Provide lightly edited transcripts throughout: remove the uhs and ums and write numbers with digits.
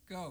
Go.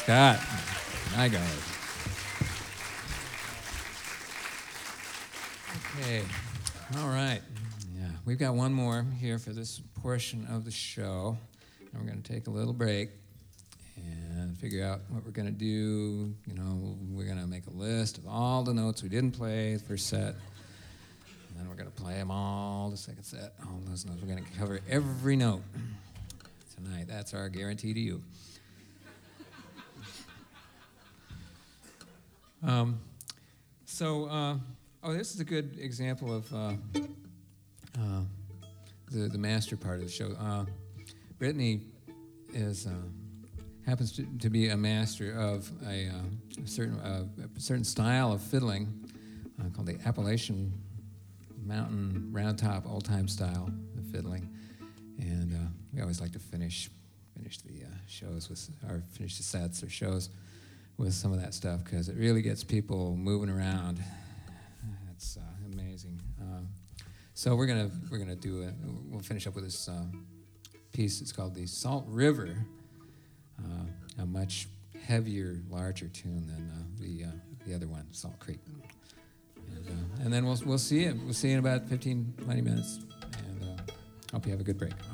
Scott. My God. Okay. All right. Yeah, we've got one more here for this portion of the show. And we're going to take a little break and figure out what we're going to do. You know, we're going to make a list of all the notes we didn't play the first set. And then we're going to play them all the second set. All those notes. We're going to cover every note tonight. That's our guarantee to you. This is a good example of the master part of the show. Brittany happens to be a master of a certain style of fiddling called the Appalachian Mountain Round Top Old Time style of fiddling, and we always like to finish the shows with, or finish the sets or shows with some of that stuff because it really gets people moving around. It's amazing. So we're gonna we'll finish up with this piece. It's called the Salt River, a much heavier, larger tune than the other one, Salt Creek. And then we'll see you. We'll see you in about 15, 20 minutes. And hope you have a good break.